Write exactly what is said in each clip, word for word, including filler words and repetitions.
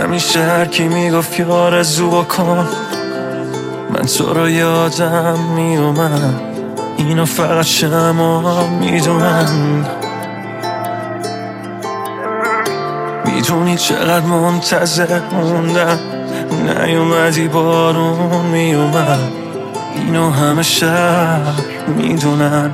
همیشه هر کی میگفت یه آرزو بکن، من تو رو یادم میومد. اینو فقط شما میدونن. میدونی چقدر منتظر موندم، نیومدی بارون میومد. اینو همه شهر میدونن.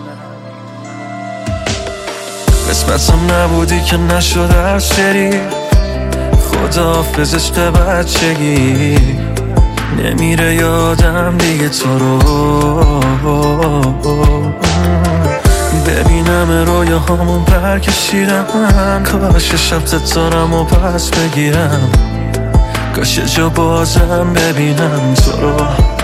قسمتم نبودی که نشد هر سری، خداحافظ عشق بچگی. نمیره یادم دیگه تو رو، ببینم رویاهامون پر کشیدن. کاش شب ستارم و پس بگیرم، کاش جا بازم ببینم تو رو.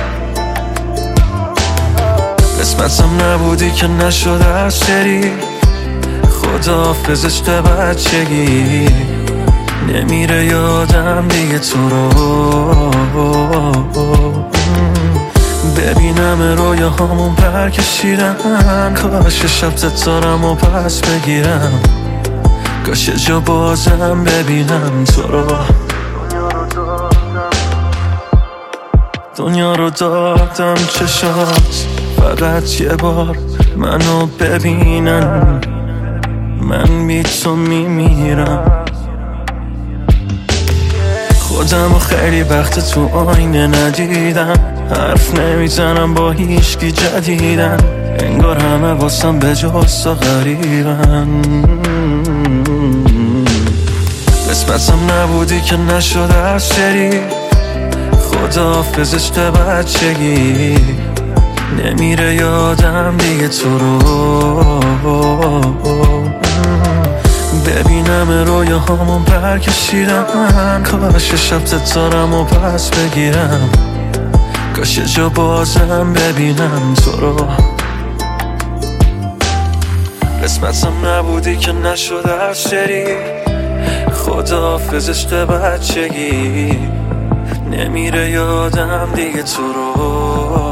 قسمتم نبودی که نشد هر سری، خداحافظ عشق بچگی. نمیره یادم دیگه تو رو، ببینم رویاهامون پر کشیدن. کاش شب ستارم و پس بگیرم، کاش جا بازم ببینم تو رو. دنیا رو دادم چشات، فقط یه بار منو ببینن. من بی تو میمیرم. خودم و خیلی وقت تو آینه ندیدم، حرف نمیزنم با هیچکی جدیدن. انگار همه واسم به جز تو غریبن. قسمتم نبودی که نشد هر سری، خداحافظ عشق بچگی. نمیره یادم دیگه تو رو، ببینم رویاهامون پر کشیدن. کاش شب ستارم و پس بگیرم، کاش جا بازم ببینم تو رو. قسمتم نبودی که نشد هر سری، خداحافظ عشق بچگی. نمیره یادم دیگه تو رو،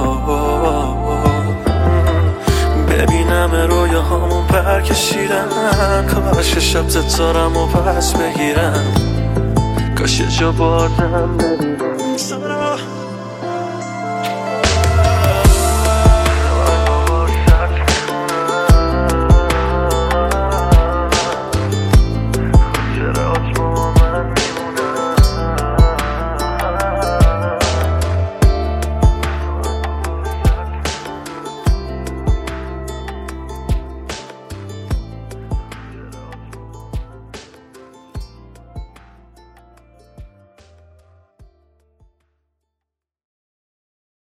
ببینم رویاهامون پر کشیدن. کاش شب ستارم و پس بگیرم، کاش جا بازم ببینم تو رو.